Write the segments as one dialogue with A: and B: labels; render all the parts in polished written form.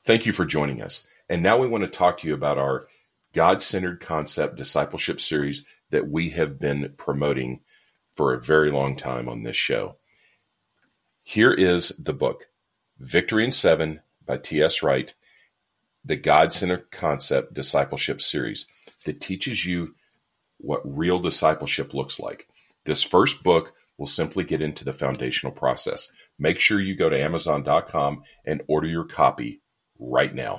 A: Thank you for joining us. And now we want to talk to you about our God-Centered Concept Discipleship series that we have been promoting for a very long time on this show. Here is the book, Victory in 7 by T.S. Wright, the God-Centered Concept Discipleship series that teaches you what real discipleship looks like. This first book will simply get into the foundational process. Make sure you go to Amazon.com and order your copy right now.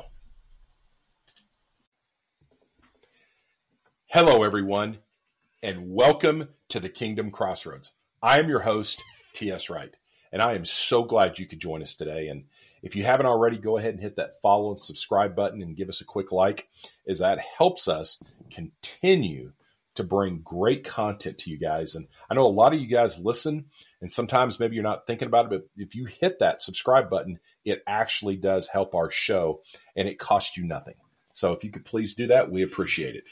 A: Hello, everyone, and welcome to the Kingdom Crossroads. I am your host, T.S. Wright, and I am so glad you could join us today. And if you haven't already, go ahead and hit that follow and subscribe button and give us a quick like, as that helps us continue to bring great content to you guys. And I know a lot of you guys listen, and sometimes maybe you're not thinking about it, but if you hit that subscribe button, it actually does help our show, and it costs you nothing. So if you could please do that, we appreciate it.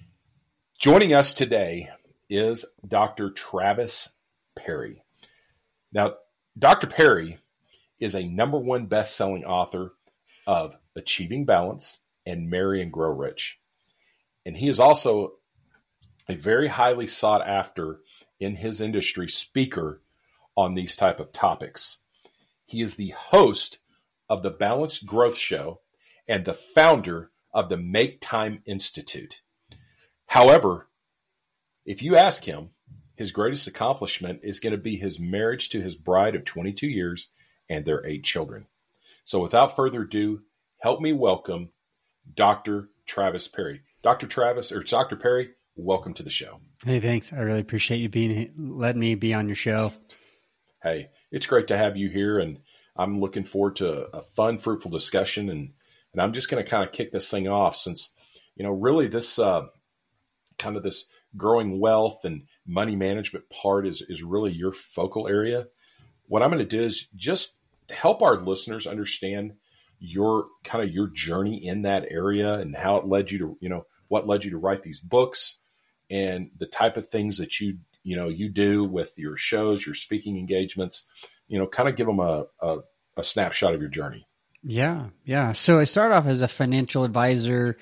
A: Joining us today is Dr. Travis Perry. Now, Dr. Perry is a #1 best-selling author of Achieving Balance and Marry and Grow Rich. And he is also a very highly sought after in his industry speaker on these type of topics. He is the host of the Balanced Growth Show and the founder of the Make Time Institute. However, if you ask him, his greatest accomplishment is going to be his marriage to his bride of 22 years and their 8 children. So without further ado, help me welcome Dr. Travis Perry. Dr. Perry, welcome to the show.
B: Hey, thanks. I really appreciate you letting me be on your show.
A: Hey, it's great to have you here, and I'm looking forward to a fun, fruitful discussion. And I'm just going to kind of kick this thing off since, really this kind of this growing wealth and money management part is really your focal area. What I'm going to do is just help our listeners understand your journey in that area and how it led you to, what led you to write these books and the type of things that you do with your shows, your speaking engagements, kind of give them a snapshot of your journey.
B: Yeah. So I started off as a financial advisor,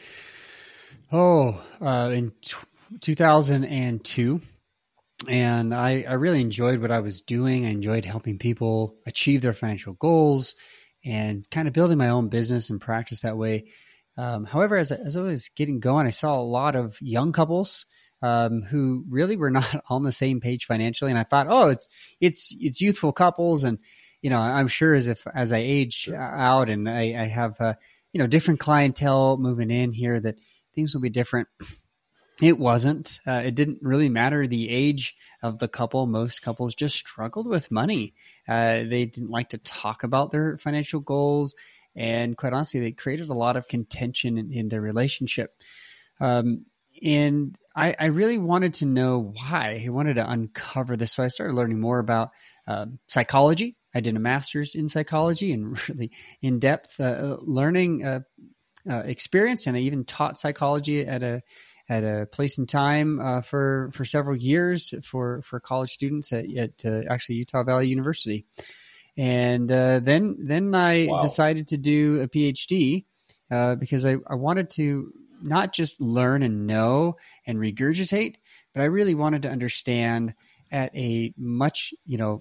B: in 2002. And I really enjoyed what I was doing. I enjoyed helping people achieve their financial goals and kind of building my own business and practice that way. However, as I was getting going, I saw a lot of young couples who really were not on the same page financially. And I thought, it's youthful couples. And, I'm sure as I age out and I have, different clientele moving in here that things will be different. It wasn't. It didn't really matter the age of the couple. Most couples just struggled with money. They didn't like to talk about their financial goals. And quite honestly, they created a lot of contention in their relationship. And I really wanted to know why. I wanted to uncover this. So I started learning more about psychology. I did a master's in psychology and really in-depth learning experience. And I even taught psychology at a place and time for several years for college students at actually Utah Valley University. And then I decided to do a PhD because I wanted to not just learn and know and regurgitate, but I really wanted to understand at a much,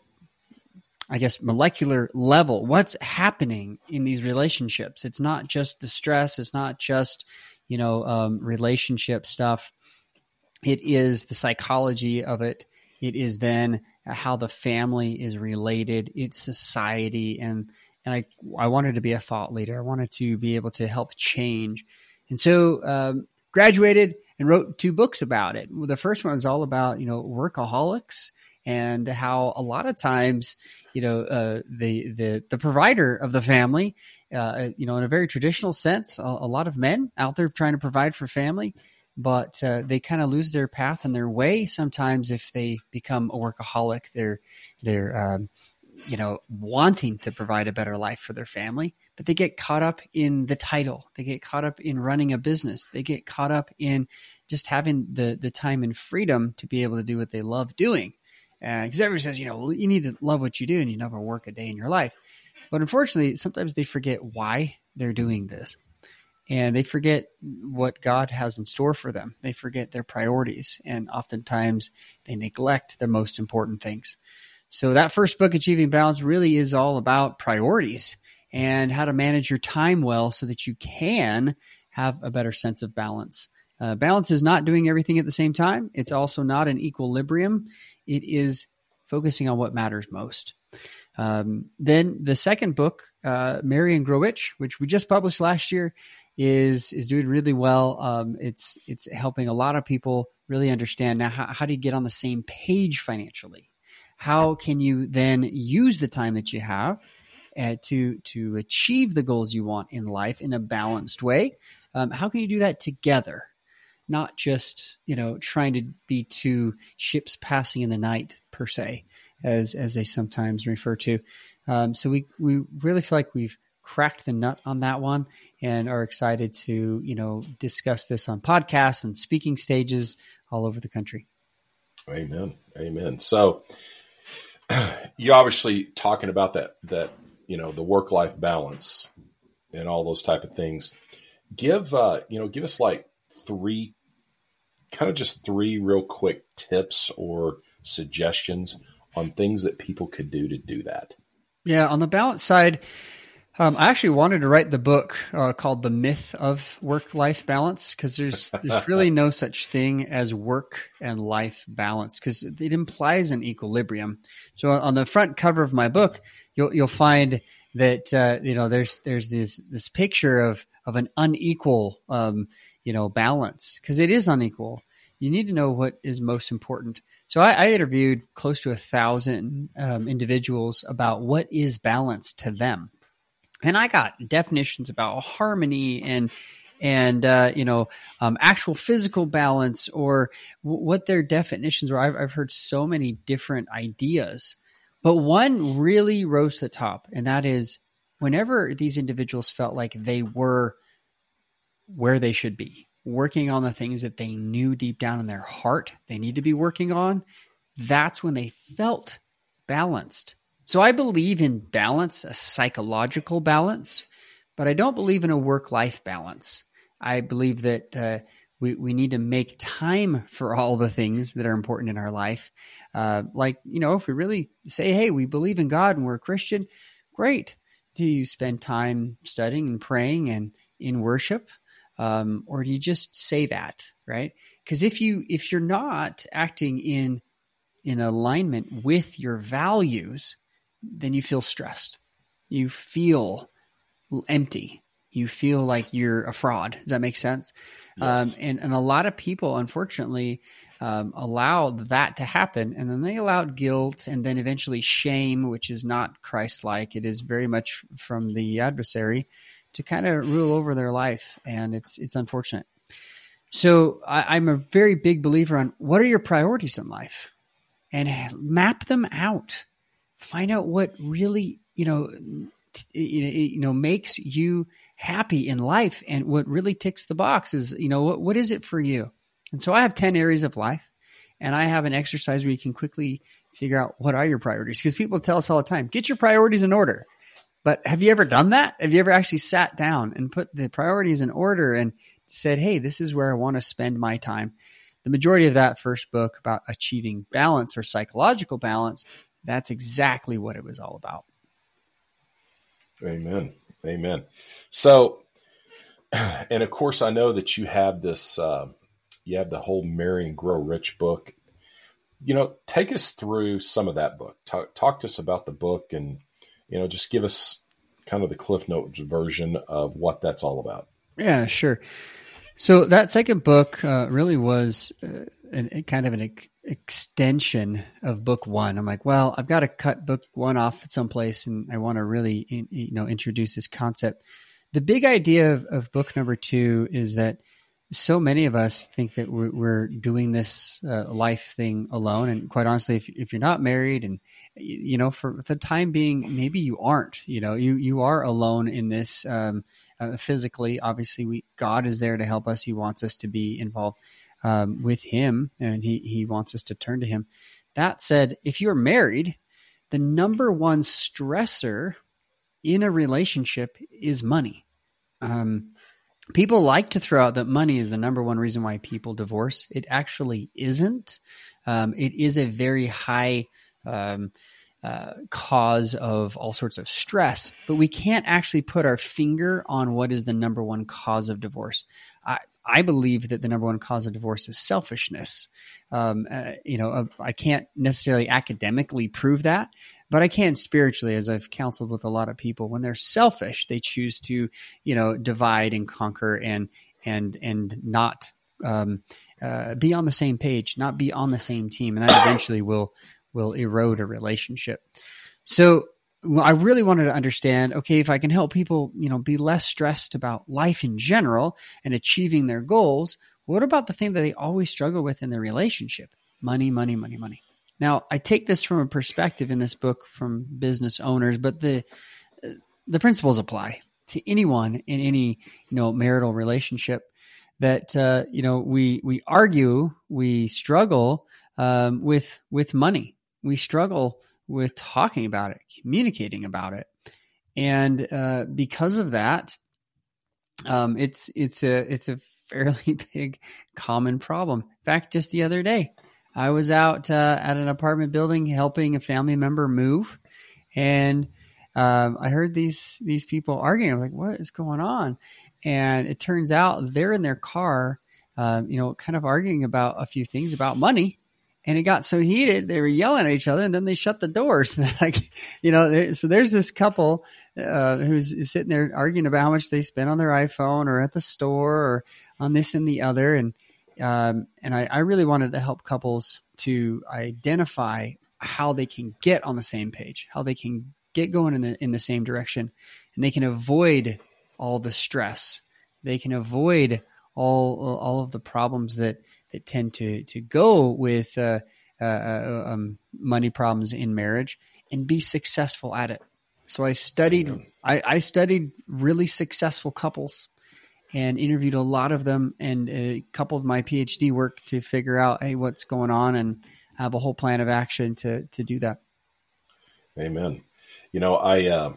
B: molecular level, what's happening in these relationships. It's not just the stress. It's not just, relationship stuff. It is the psychology of it. It is then how the family is related. It's society. And I wanted to be a thought leader. I wanted to be able to help change. And so graduated and wrote 2 books about it. The first one was all about, workaholics and how a lot of times, the provider of the family, in a very traditional sense, a lot of men out there trying to provide for family, but they kind of lose their path and their way sometimes if they become a workaholic. They're wanting to provide a better life for their family, but they get caught up in the title. They get caught up in running a business. They get caught up in just having the time and freedom to be able to do what they love doing. Because everybody says, you need to love what you do and you never work a day in your life. But unfortunately, sometimes they forget why they're doing this. And they forget what God has in store for them. They forget their priorities, and oftentimes they neglect the most important things. So that first book, Achieving Balance, really is all about priorities and how to manage your time well so that you can have a better sense of balance. Balance is not doing everything at the same time. It's also not an equilibrium. It is focusing on what matters most. Then the second book, Marry and Grow Rich, which we just published last year, is doing really well. It's helping a lot of people really understand now how do you get on the same page financially? How can you then use the time that you have to achieve the goals you want in life in a balanced way? How can you do that together? Not just, trying to be two ships passing in the night per se, as they sometimes refer to. So we really feel like we've cracked the nut on that one and are excited to, discuss this on podcasts and speaking stages all over the country.
A: Amen. Amen. So you obviously talking about that, the work-life balance and all those type of things. Give us like three real quick tips or suggestions on things that people could do to do that.
B: Yeah. On the balance side, I actually wanted to write the book called The Myth of Work-Life Balance, because there's really no such thing as work and life balance, because it implies an equilibrium. So on the front cover of my book, you'll find that there's this picture of an unequal balance, because it is unequal. You need to know what is most important. So I interviewed close to 1,000 individuals about what is balance to them. And I got definitions about harmony and actual physical balance, or what their definitions were. I've heard so many different ideas, but one really rose to the top, and that is whenever these individuals felt like they were where they should be, working on the things that they knew deep down in their heart they need to be working on, that's when they felt balanced. So I believe in balance, a psychological balance, but I don't believe in a work-life balance. I believe that we need to make time for all the things that are important in our life. If we really say, hey, we believe in God and we're a Christian, great. Do you spend time studying and praying and in worship? Or do you just say that, right? Because if you're not acting in alignment with your values, then you feel stressed. You feel empty. You feel like you're a fraud. Does that make sense? Yes. And a lot of people, unfortunately, allow that to happen. And then they allow guilt and then eventually shame, which is not Christ-like. It is very much from the adversary to kind of rule over their life. And it's unfortunate. So I'm a very big believer on what are your priorities in life, and map them out. Find out what really, makes you happy in life, and what really ticks the box is, what is it for you? And so I have 10 areas of life, and I have an exercise where you can quickly figure out what are your priorities, because people tell us all the time, get your priorities in order. But have you ever done that? Have you ever actually sat down and put the priorities in order and said, hey, this is where I want to spend my time? The majority of that first book about achieving balance or psychological balance, that's exactly what it was all about.
A: Amen. Amen. So, and of course, I know that you have this, you have the whole Marry and Grow Rich book. Take us through some of that book. Talk to us about the book, and, just give us kind of the Cliff Notes version of what that's all about.
B: Yeah, sure. So that second book really was kind of an extension of book one. I'm like, well, I've got to cut book one off at some place, and I want to really, introduce this concept. The big idea of book number two is that so many of us think that we're doing this life thing alone. And quite honestly, if you're not married and, for the time being, maybe you aren't, you are alone in this physically. Obviously, God is there to help us. He wants us to be involved with him, and he wants us to turn to him. That said, if you're married, the number one stressor in a relationship is money. people like to throw out that money is the number one reason why people divorce. It actually isn't. It is a very high cause of all sorts of stress, but we can't actually put our finger on what is the number one cause of divorce. I believe that the number one cause of divorce is selfishness. I can't necessarily academically prove that, but I can spiritually, as I've counseled with a lot of people. When they're selfish, they choose to, divide and conquer and not be on the same page, not be on the same team, and that eventually will erode a relationship. So I really wanted to understand, okay, if I can help people, be less stressed about life in general and achieving their goals, what about the thing that they always struggle with in their relationship? Money, money, money, money. Now, I take this from a perspective in this book from business owners, but the principles apply to anyone in any, marital relationship that, we argue, we struggle with money. We struggle with talking about it, communicating about it. And because of that, it's a fairly big common problem. In fact, just the other day, I was out at an apartment building helping a family member move, and I heard these people arguing. I was like, what is going on? And it turns out they're in their car, kind of arguing about a few things about money. And it got so heated, they were yelling at each other, and then they shut the doors. So there's this couple who's sitting there arguing about how much they spent on their iPhone or at the store or on this and the other. And I really wanted to help couples to identify how they can get on the same page, how they can get going in the same direction, and they can avoid all the stress. They can avoid all of the problems that tend to go with money problems in marriage, and be successful at it. So I studied really successful couples and interviewed a lot of them, and coupled my PhD work to figure out, hey, what's going on, and have a whole plan of action to do that.
A: Amen. The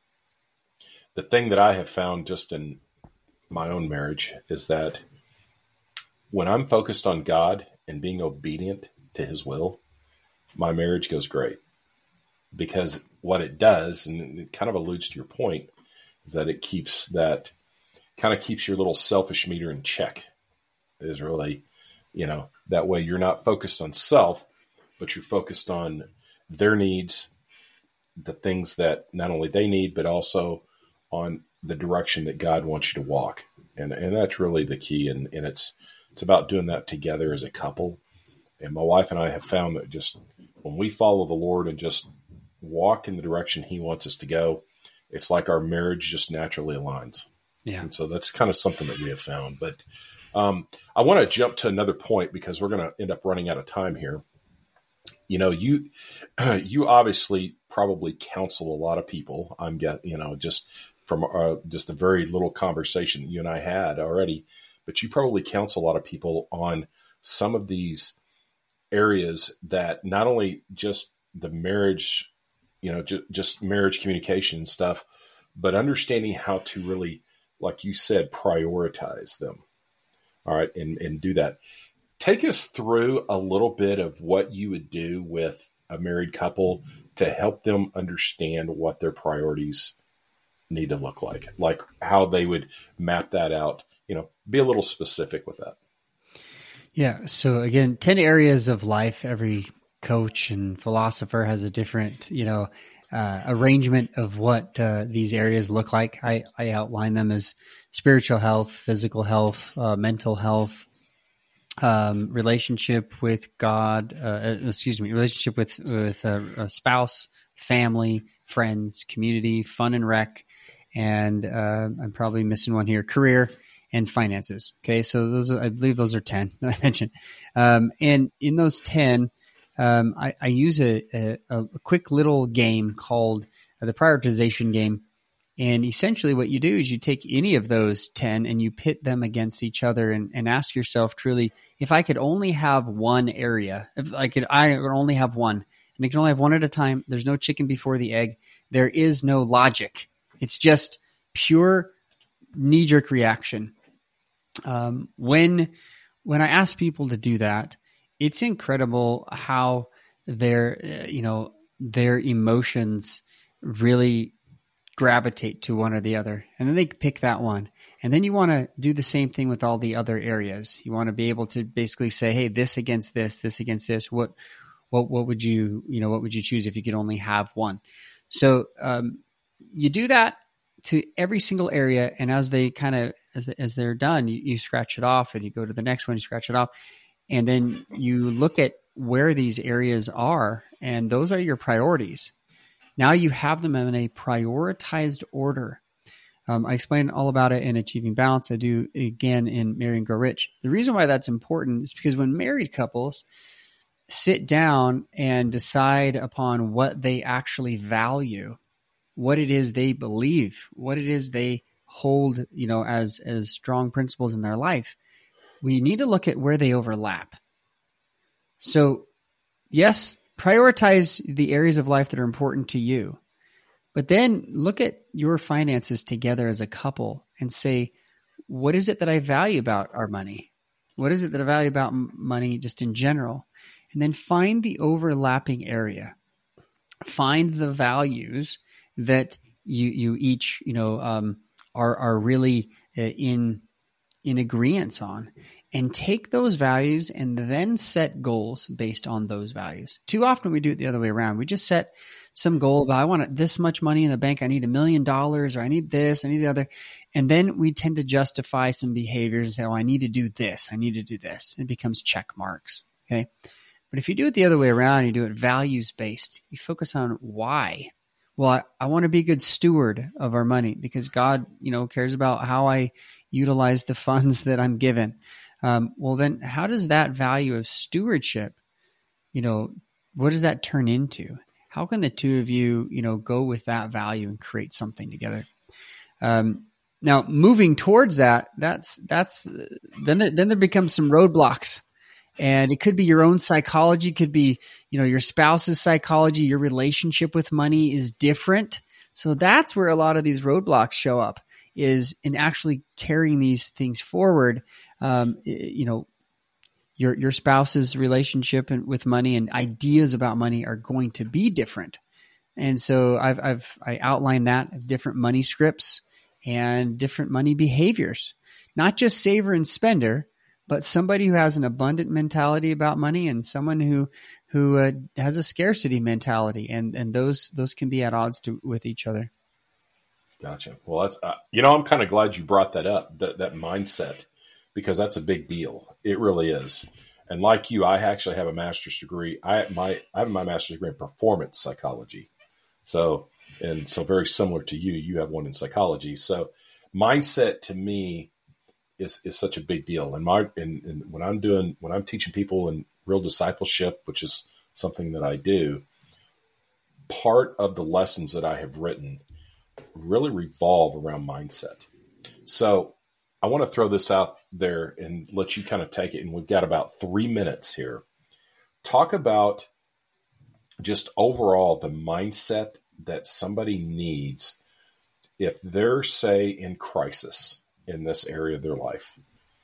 A: thing that I have found just in my own marriage is that when I'm focused on God and being obedient to his will, my marriage goes great. Because what it does, and it kind of alludes to your point, is that it keeps your little selfish meter in check. It is really, that way you're not focused on self, but you're focused on their needs, the things that not only they need, but also on the direction that God wants you to walk. And that's really the key. And it's about doing that together as a couple. And my wife and I have found that just when we follow the Lord and just walk in the direction he wants us to go, it's like our marriage just naturally aligns. Yeah. And so that's kind of something that we have found. But I want to jump to another point, because we're going to end up running out of time here. You obviously probably counsel a lot of people. I'm guessing, just from just a very little conversation you and I had already, but you probably counsel a lot of people on some of these areas that not only just the marriage, just marriage communication stuff, but understanding how to really, like you said, prioritize them. All right. And do that. Take us through a little bit of what you would do with a married couple to help them understand what their priorities need to look like how they would map that out, be a little specific with that.
B: Yeah. So again, 10 areas of life. Every coach and philosopher has a different, arrangement of what these areas look like. I outline them as spiritual health, physical health, mental health, relationship with God, relationship with a spouse, family, friends, community, fun and rec, and I'm probably missing one here, career and finances. Okay, so I believe those are 10 that I mentioned. And in those 10, I use a quick little game called the prioritization game. And essentially what you do is you take any of those 10 and you pit them against each other and ask yourself truly, if I could only have one area, if I could only have one, and I can only have one at a time, there's no chicken before the egg. There is no logic. It's just pure knee-jerk reaction. When I ask people to do that, it's incredible how their emotions really gravitate to one or the other, and then they pick that one. And then you want to do the same thing with all the other areas. You want to be able to basically say, hey, this against this against this. What would you choose if you could only have one? So you do that to every single area, and as they're done, you scratch it off, and you go to the next one, you scratch it off, and then you look at where these areas are, and those are your priorities. Now you have them in a prioritized order. I explain all about it in Achieving Balance. I do again in Marry and Grow Rich. The reason why that's important is because when married couples sit down and decide upon what they actually value, what it is they believe, what it is they hold, as strong principles in their life, we need to look at where they overlap. So, yes, prioritize the areas of life that are important to you, but then look at your finances together as a couple and say, what is it that I value about our money? What is it that I value about money just in general? And then find the overlapping area. Find the values that you each, are really in agreement on, and take those values and then set goals based on those values. Too often we do it the other way around. We just set some goal about, I want this much money in the bank. I need $1 million, or I need this, I need the other. And then we tend to justify some behaviors and say, oh, I need to do this. I need to do this. It becomes check marks. Okay. But if you do it the other way around, you do it values-based. You focus on why. Well, I want to be a good steward of our money because God, cares about how I utilize the funds that I'm given. Well, then how does that value of stewardship, what does that turn into? How can the two of you, go with that value and create something together? Now, moving towards then there becomes some roadblocks. And it could be your own psychology, could be, your spouse's psychology, your relationship with money is different. So that's where a lot of these roadblocks show up, is in actually carrying these things forward. Your spouse's relationship with money and ideas about money are going to be different. And so I outlined that, different money scripts and different money behaviors, not just saver and spender, but somebody who has an abundant mentality about money and someone who has a scarcity mentality, and those can be at odds with each other.
A: Gotcha. Well, that's I'm kind of glad you brought that up, that mindset, because that's a big deal. It really is. And like you, I actually have a master's degree. I have my master's degree in performance psychology. So very similar to you, you have one in psychology. So mindset to me is such a big deal. And when I'm teaching people in real discipleship, which is something that I do, part of the lessons that I have written really revolve around mindset. So I want to throw this out there and let you kind of take it. And we've got about 3 minutes here. Talk about just overall the mindset that somebody needs if they're, say, in crisis in this area of their life.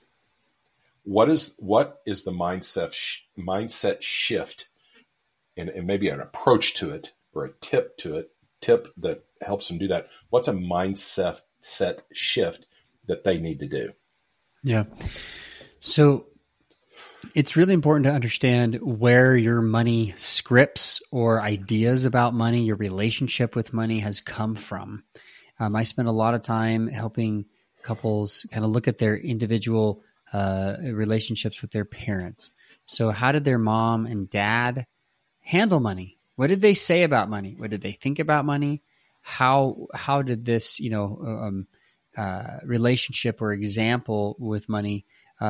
A: What is the mindset shift and maybe an approach to it or a tip that helps them do that? What's a mindset shift that they need to do?
B: Yeah. So it's really important to understand where your money scripts or ideas about money, your relationship with money has come from. I spend a lot of time helping couples kind of look at their individual relationships with their parents. So how did their mom and dad handle money? What did they say about money? What did they think about money? How did this, relationship or example with money,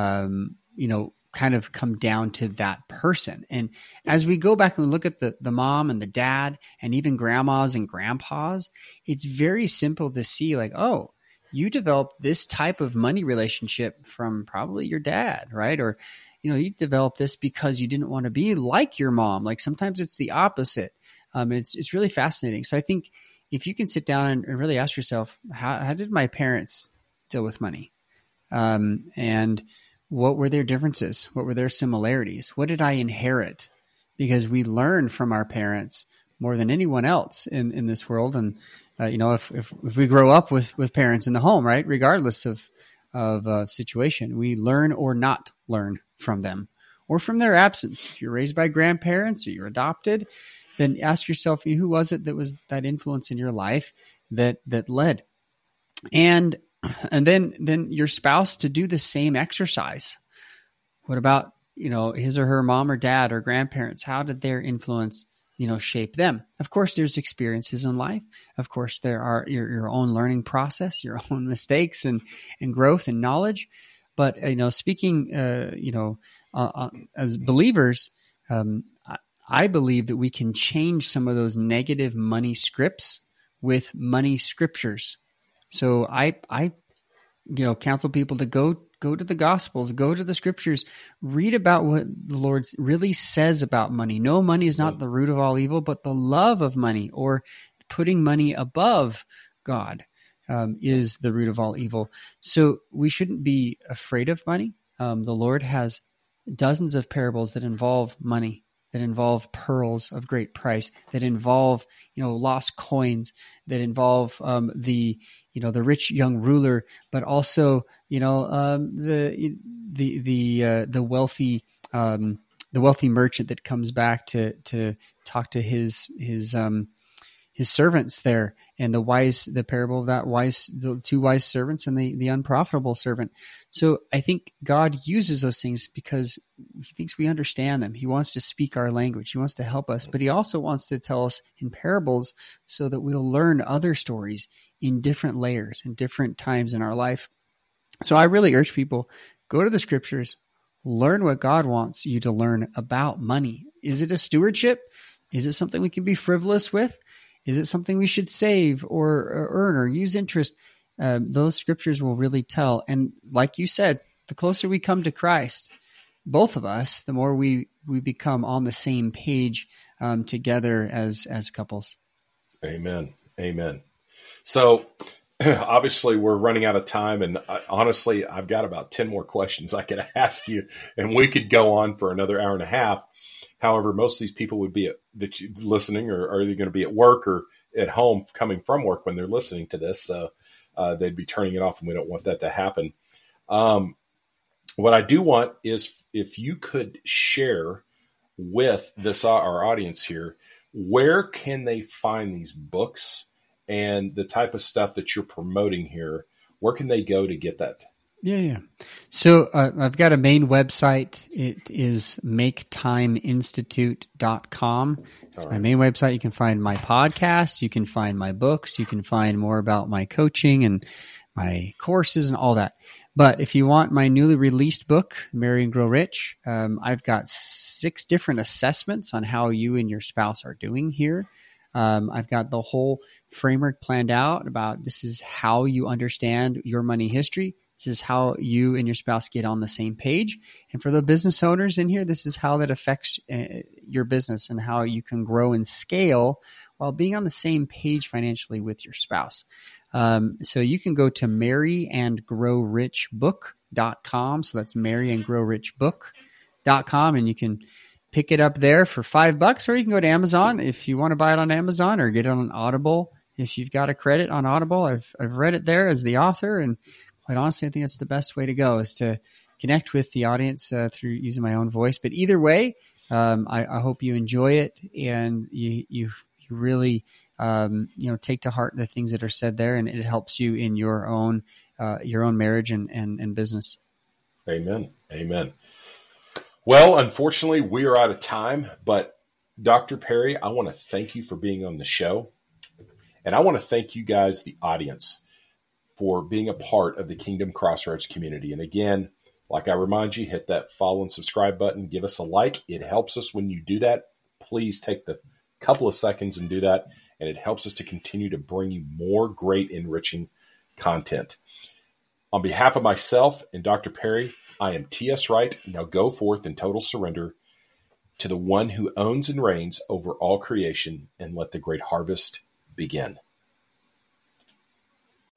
B: kind of come down to that person? And as we go back and look at the mom and the dad and even grandmas and grandpas, it's very simple to see like, oh, you developed this type of money relationship from probably your dad, right? Or, you developed this because you didn't want to be like your mom. Like sometimes it's the opposite. It's really fascinating. So I think if you can sit down and really ask yourself, how did my parents deal with money? And what were their differences? What were their similarities? What did I inherit? Because we learn from our parents more than anyone else in this world. And, if we grow up with parents in the home, right, regardless of situation, we learn or not learn from them or from their absence. If you're raised by grandparents or you're adopted, then ask yourself, who was it that was that influence in your life that led? And then your spouse to do the same exercise. What about, his or her mom or dad or grandparents? How did their influence, shape them? Of course, there's experiences in life. Of course, there are your own learning process, your own mistakes and growth and knowledge. But, speaking, as believers, I believe that we can change some of those negative money scripts with money scriptures. So I counsel people to go to the Gospels, go to the Scriptures, read about what the Lord really says about money. No, money is not the root of all evil, but the love of money, or putting money above God, is the root of all evil. So we shouldn't be afraid of money. The Lord has dozens of parables that involve money, that involve pearls of great price, that involve, lost coins, that involve the rich young ruler, but also, the wealthy merchant that comes back to talk to his servants there, and the parable of the two wise servants and the unprofitable servant. So I think God uses those things because he thinks we understand them. He wants to speak our language. He wants to help us, but he also wants to tell us in parables so that we'll learn other stories in different layers and different times in our life. So I really urge people, go to the Scriptures, learn what God wants you to learn about money. Is it a stewardship? Is it something we can be frivolous with? Is it something we should save or earn or use interest? Those Scriptures will really tell. And like you said, the closer we come to Christ, both of us, the more we become on the same page together as couples.
A: Amen. Amen. So obviously we're running out of time, and honestly, I've got about 10 more questions I could ask you, and we could go on for another hour and a half. However, most of these people would be listening, or are they going to be at work or at home coming from work when they're listening to this? So they'd be turning it off, and we don't want that to happen. What I do want is if you could share with our audience here, where can they find these books and the type of stuff that you're promoting here? Where can they go to get that?
B: Yeah. So I've got a main website. It is maketimeinstitute.com. It's my main website. You can find my podcast. You can find my books. You can find more about my coaching and my courses and all that. But if you want my newly released book, Marry and Grow Rich, I've got 6 different assessments on how you and your spouse are doing here. I've got the whole framework planned out about this is how you understand your money history. This is how you and your spouse get on the same page. And for the business owners in here, this is how that affects your business and how you can grow and scale while being on the same page financially with your spouse. So you can go to marryandgrowrichbook.com. So that's marryandgrowrichbook.com, and you can pick it up there for $5, or you can go to Amazon if you want to buy it on Amazon, or get it on Audible. If you've got a credit on Audible, I've read it there as the author, and quite honestly, I think that's the best way to go, is to connect with the audience through using my own voice. But either way, I hope you enjoy it, and you really take to heart the things that are said there, and it helps you in your own marriage and business.
A: Amen. Amen. Well, unfortunately, we are out of time, but Dr. Perry, I want to thank you for being on the show, and I want to thank you guys, the audience, for being a part of the Kingdom Crossroads community. And again, like I remind you, hit that follow and subscribe button. Give us a like. It helps us when you do that. Please take the couple of seconds and do that. And it helps us to continue to bring you more great, enriching content. On behalf of myself and Dr. Perry, I am T.S. Wright. Now go forth in total surrender to the one who owns and reigns over all creation, and let the great harvest begin.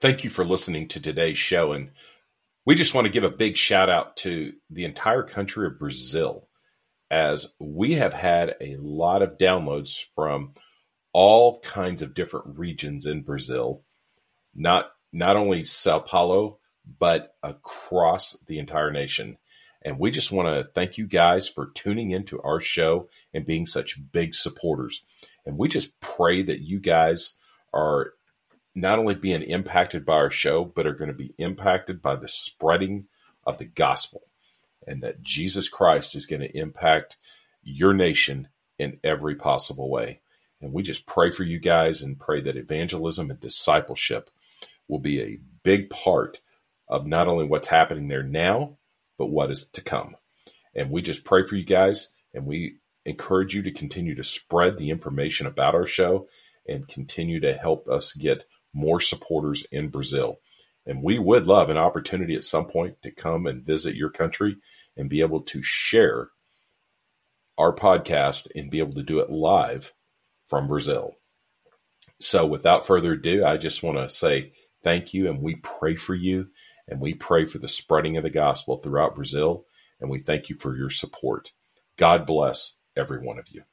A: Thank you for listening to today's show. And we just want to give a big shout out to the entire country of Brazil, as we have had a lot of downloads from all kinds of different regions in Brazil, not only Sao Paulo, but across the entire nation. And we just want to thank you guys for tuning into our show and being such big supporters. And we just pray that you guys are not only being impacted by our show, but are going to be impacted by the spreading of the gospel, and that Jesus Christ is going to impact your nation in every possible way. And we just pray for you guys and pray that evangelism and discipleship will be a big part of not only what's happening there now, but what is to come. And we just pray for you guys, and we encourage you to continue to spread the information about our show and continue to help us get more supporters in Brazil. And we would love an opportunity at some point to come and visit your country and be able to share our podcast and be able to do it live from Brazil. So without further ado, I just want to say thank you, and we pray for you, and we pray for the spreading of the gospel throughout Brazil, and we thank you for your support. God bless every one of you.